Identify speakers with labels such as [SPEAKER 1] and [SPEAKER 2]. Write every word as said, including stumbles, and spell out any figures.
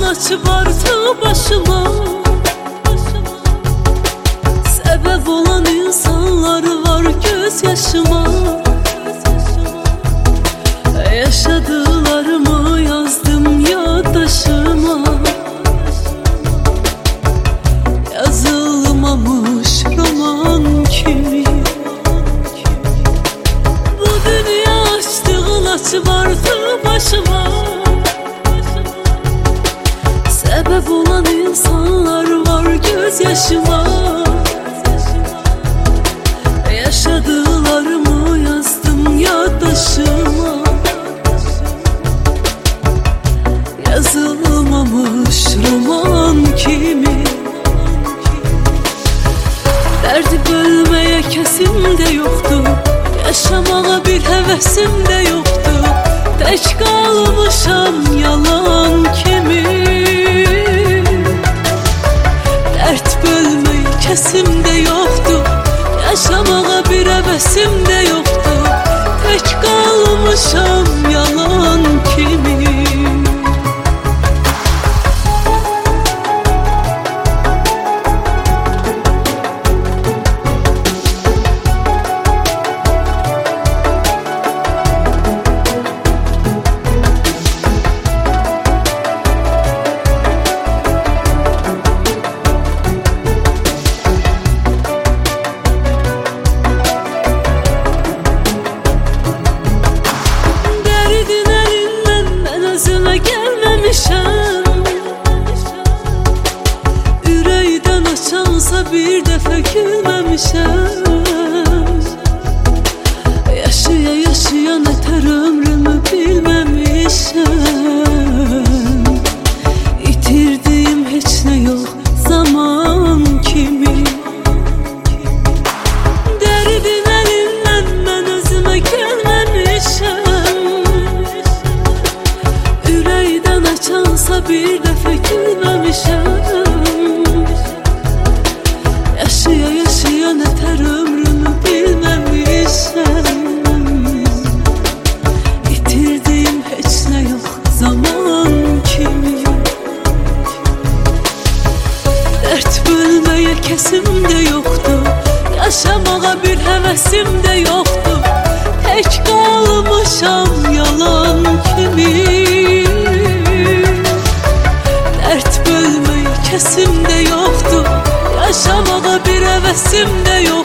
[SPEAKER 1] açıb artı başıma. Səbəb olan insanlar var göz yaşıma. Yaşadılarımı yazdım yaddaşıma. Yazılmamış roman kimi. Bu dünya açtığın açıb artı başıma. Səbəb olan insanlar var göz yaşıma. Yaşadılarımı yazdım yaddaşıma. Yazılmamış roman kimi. Derdi bölmeye kesim de yoktu. Yaşamağa bir hevesim de yoktu. Tek kalmışam yalan kimi. Dert bölmeyi kesim de yoktu. Yaşamağa bir hevesim de yoktu. Tek kalmışam yalan kimi. Ürəkdən açansa bir dəfə gülməmişəm. Yaşaya yaşaya nətər ömrümü bilməmişəm. İtirdiyim heç nə yox zaman kimi. Dərdin əlindən mən özümə gəlməmişəm. Ürəkdən açansa bir dəfə gülməmişəm. Yaşaya yaşaya nətər ömrümü bilməmişəm. İtirdiyim heç nə yox zaman kimi. Dert bölməyə kesim də yoxdur. Yaşamağa bir həvəsim də yoxdur. Tək qalmışam yalan kimi. Dert bölmeyi kesim de yoktu. Yaşamağa bir hevesim de yok.